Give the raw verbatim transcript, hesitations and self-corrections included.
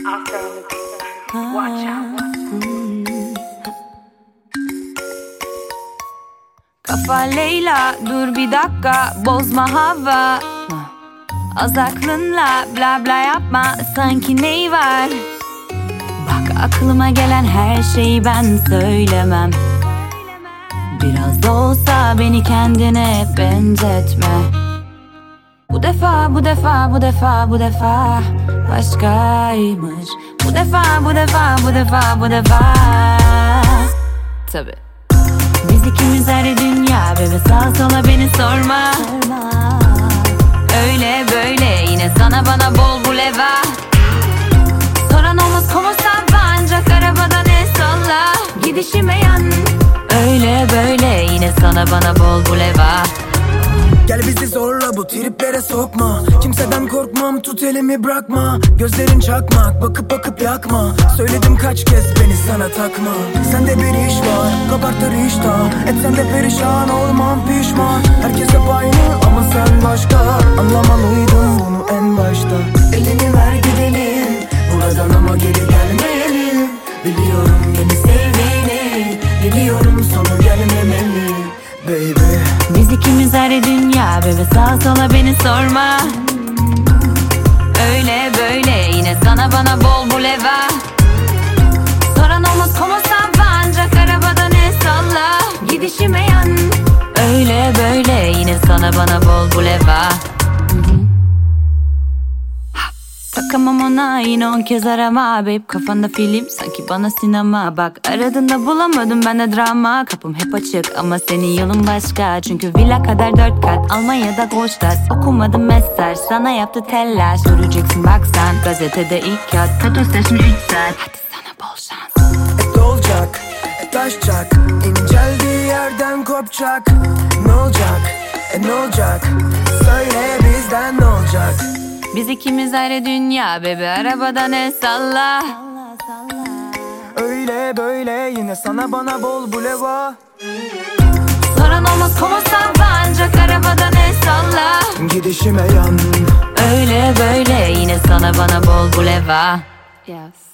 Kafa Leyla, dur bir dakika, bozma hava. Az aklınla bla bla yapma, sanki ney var? Bak aklıma gelen her şeyi ben söylemem. Biraz da olsa beni kendine benzetme. Bu defa, bu defa, bu defa, bu defa başkaymış. Bu defa, bu defa, bu defa, bu defa. Tabii. Biz ikimiz ayrı dünya, bebe sağa sola beni sorma. Öyle böyle yine sana bana bol bu leva. Soran olmaz como sava, ancak arabadan el salla. Gidişime yan. Öyle böyle yine sana bana bol bu leva. Gel bizi zorla, bu triplere sokma. Kimseden korkmam, tut elimi bırakma. Gözlerin çakmak, bakıp bakıp yakma. Söyledim kaç kez beni sana takma. Sende bir iş var, kabartır iştah. Et sen de perişan, olmam pişman. Herkes hep aynı ama sen başka. Anlamalıydın bunu en başta. Elini ver gidelim buradan ama geri gelmeyelim. Biliyorum yeni sevdiğini, biliyorum sonu gelmemeli baby. Biz ikimiz ayrı dünya, bebe sağa sola beni sorma. Öyle böyle yine sana bana bol bu leva. Soran olmaz como sava, ancak arabadan el salla. Gidişime yan. Öyle böyle yine sana bana bol bu leva. Takamam ona, yine on kez arama babe. Kafanda film sanki bana sinema. Bak aradığında bulamadım ben de drama. Kapım hep açık ama senin yolun başka. Çünkü villa kadar dört kat, Almanya'da Goldstadt. Okumadım mesaj, sana yaptı telaş. Göreceksin bak sen, gazetede ilk yaz. Tato sesmi üç saat, hadi sana bol şans. Et olacak, et taşacak, İnceldiği yerden kopacak. Ne olacak, e ne olacak? Söyle bizden ne olacak? Biz ikimiz ayrı dünya, bebe arabadan el salla. Öyle böyle yine sana bana bol bu leva. Soran olmaz como sava, ancak arabadan el salla. Gidişime yan. Öyle böyle yine sana bana bol bu leva. Yes.